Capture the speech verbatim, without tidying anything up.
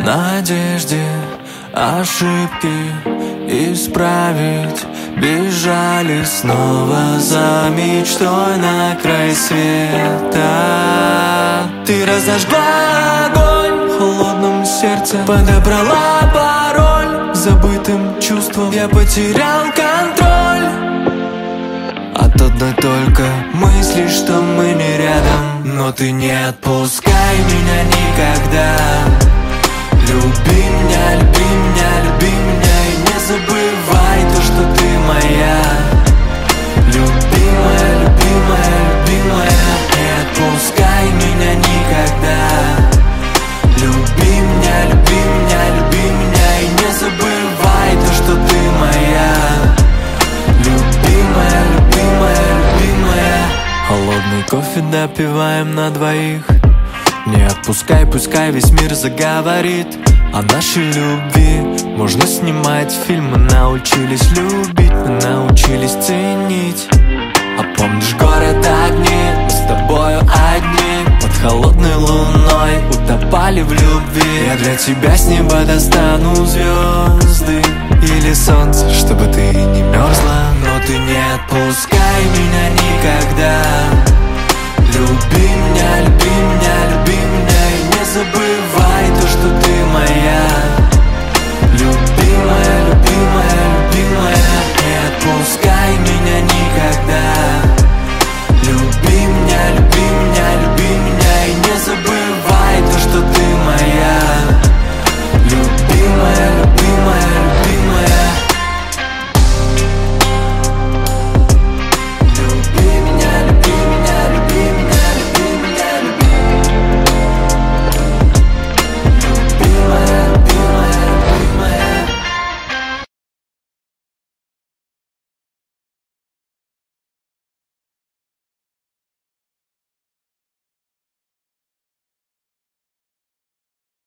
надежде ошибки исправить. Бежали снова за мечтой на край света. Ты разожгла огонь в холодном сердце, подобрала пароль забытым чувством. Я потерял контроль от одной только мысли, что мы не рядом. Но ты не отпускай меня никогда. Люби меня, люби меня, люби меня и не забывай то, что ты моя. Любимая, любимая, любимая, не отпускай меня никогда. Люби меня, люби меня, люби меня и не забывай то, что ты моя. Любимая, любимая, любимая. Холодный кофе допиваем на двоих. Не отпускай, пускай весь мир заговорит о нашей любви. Можно снимать фильмы, научились любить, мы научились ценить. А помнишь город огни, мы с тобою одни под холодной луной утопали в любви. Я для тебя с неба достану звезды или солнце, чтобы ты не мерзла. Но ты не отпускай меня никогда. Люби меня, люби меня, люби меня и не забывай